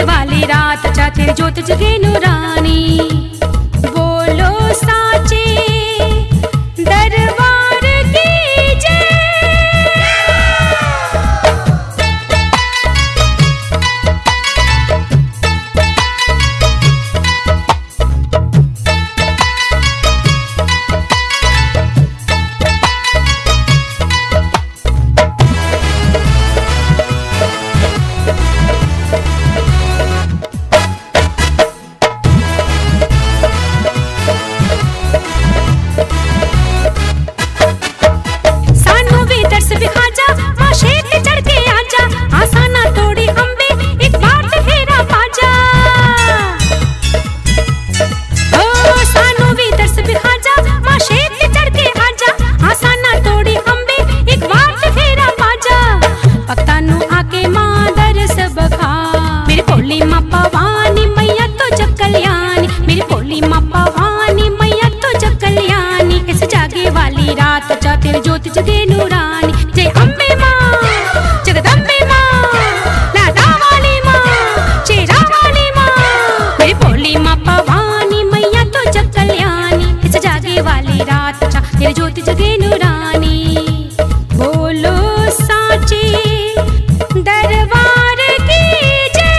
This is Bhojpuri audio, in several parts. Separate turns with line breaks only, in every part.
वाली रात चा तेरी जोत जगे नूरानी। बोलो साचे दरबार की जय। रात चा तेरी जोत जगे नूरानी। जय अम्बे माँ जगदम्बे माँ लाडा वाली माँ शेरा वाली माँ मेरी भोली माँ भवानी मैया तो जग कल्याणी। इस जागे वाली रात चा तेरी जोत जगे नूरानी। बोलो साचे दरबार की जय।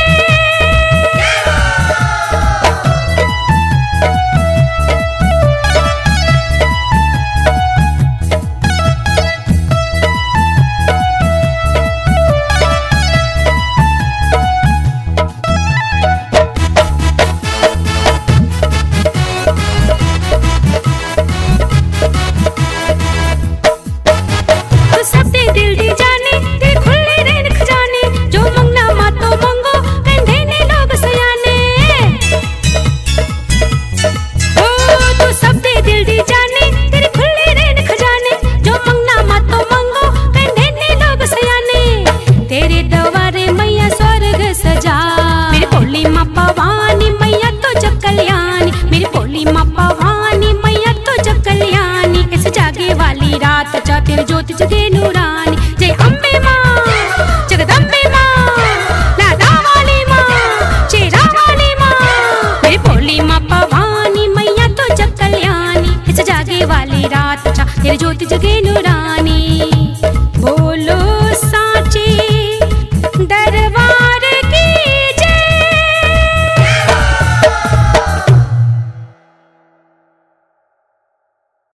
रात चा तेरी जोत जगे नूरानी। जय अम्बे माँ जगदम्बे माँ लाडा वाली माँ शेरा वाली माँ मेरी भोली माँ भवानी मैया तो जग कल्याणी। इस जागे वाली रात चा तेरी जोत जगे नूरानी।